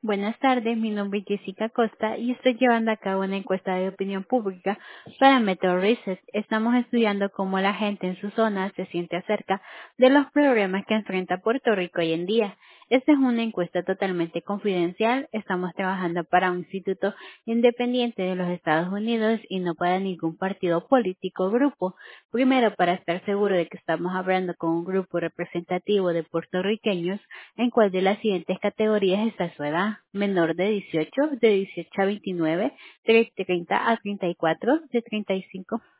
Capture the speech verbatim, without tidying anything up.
Buenas tardes, mi nombre es Jessica Costa y estoy llevando a cabo una encuesta de opinión pública para Metro Research. Estamos estudiando cómo la gente en su zona se siente acerca de los problemas que enfrenta Puerto Rico hoy en día. Esta es una encuesta totalmente confidencial. Estamos trabajando para un instituto independiente de los Estados Unidos y no para ningún partido político o grupo. Primero, para estar seguro de que estamos hablando con un grupo representativo de puertorriqueños, ¿en cuál de las siguientes categorías está su edad? Menor de dieciocho, de dieciocho a veintinueve, de treinta a treinta y cuatro, de treinta y cinco